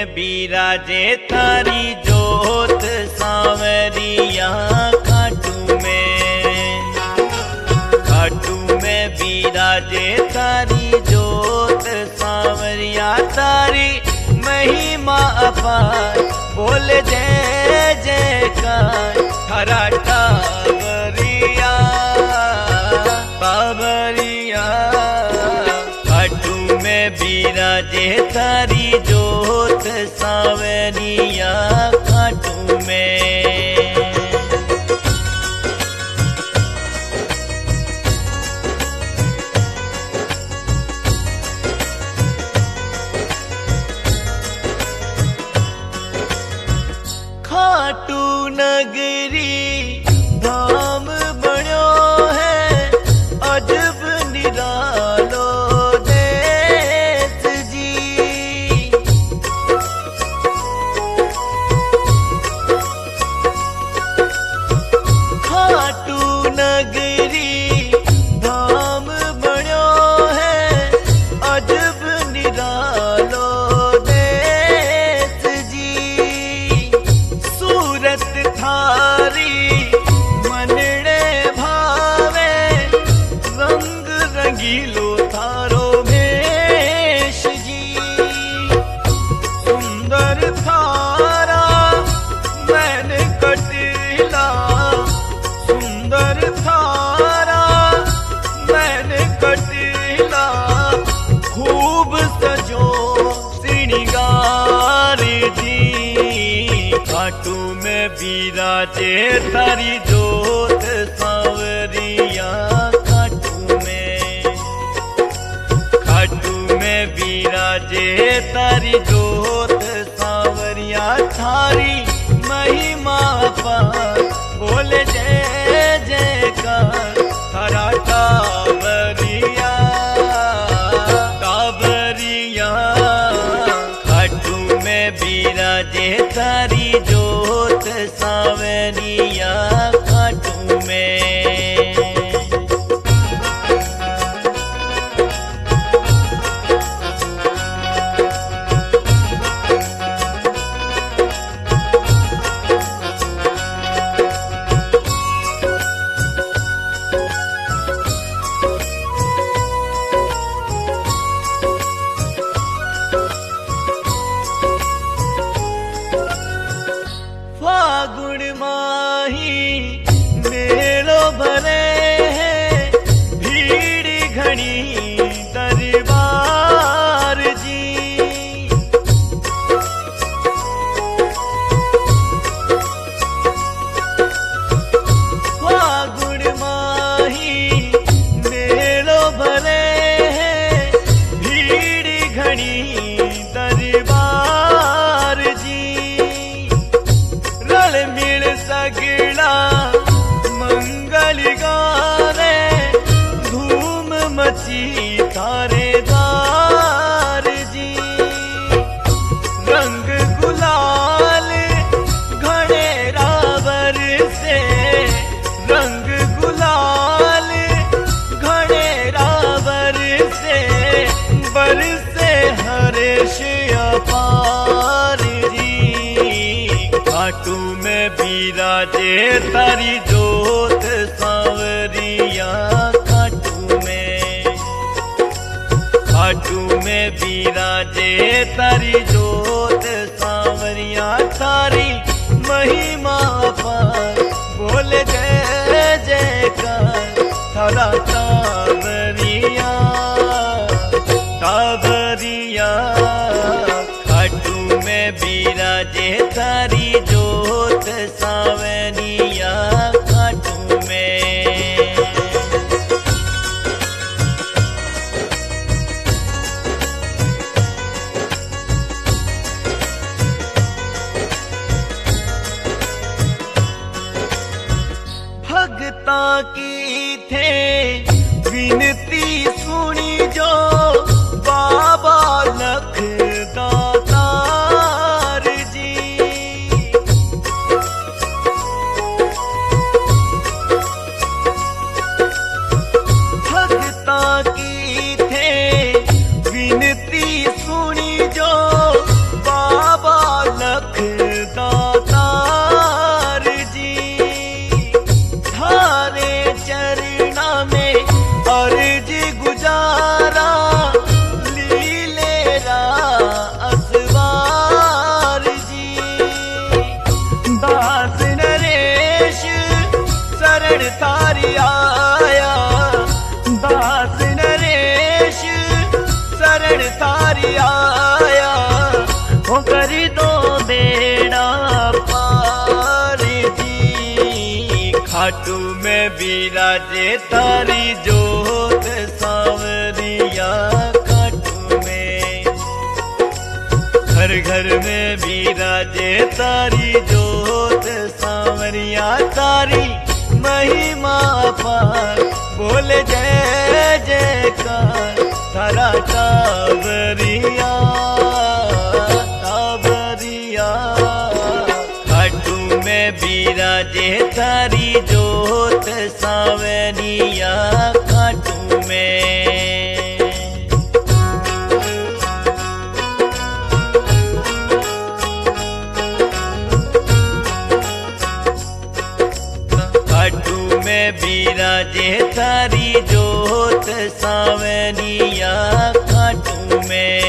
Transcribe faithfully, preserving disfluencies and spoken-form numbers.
में बिराजे तारी जोत सांवरिया खाटू में, खाटू में बिराजे तारी जोत सांवरिया तारी महिमा अपार बोले जय जयकार हरा टावरिया बाबरिया। खाटू में बिराजे तारी जोत सांवरिया खाटू में। खाटू नगरी धाम बन्यो है अजब निरालो देश जी। खाटू नगरी धाम बन्यो है अजब निरालो देश जी। सूरत थारी मनड़े भावे रंग रंगीलो थारो भेष जी। सुंदर थारा मैंने कटीला, सुंदर थारा मैंने कटीला खूब सजो श्रृंगार जी। खाटू में बिराजे तारी जोत सांवरिया खाटू में, खाटू में बिराजे तारी जोत सांवरिया थारी महिमा पार बोले जय जयकार हरा टावरिया टावरिया। खाटू में बिराजे तारी जोत सांवरिया खाटू में। फागुन माही मेलो भरे है भीड़ घड़ी दरबार जी। फागुन माही मेलो भरे है भीड़ घड़ी दरबार जी। रल मिल सगड़ा मंगल गाने धूम मची थारे दार जी। रंग गुलाल घड़े रावर से, रंग गुलाल घड़े रावर से बरसे हर्ष अपार जी। खाटू में बिराजे तारी जोत सांवरिया खाटू में, खाटू में बिराजे तारी जोत सांवरिया तारी महिमा पार बोले जय जयकार थारा टावरिया टावरिया। खाटू में बिराजे तारी जोत सांवरिया खाटू में। भगता की थे विनती सुनी जो बाबा लख दातार जी। भगता की थे विनती सुनी जो बाबा शरण थारी आया, दास नरेश शरण थारी आया, हो करी दो बेड़ा पार जी। खाटू में विराजे तारी जोत सांवरिया, खाटू में घर घर में विराजे तारी जोत सांवरिया, तारी महिमा पार बोले जय जयकार थारा टावरिया टावरिया। खाटू में विराजे तारी जोत सांवरिया, खाटू में विराजे तारी जोत सांवरिया, खाटू में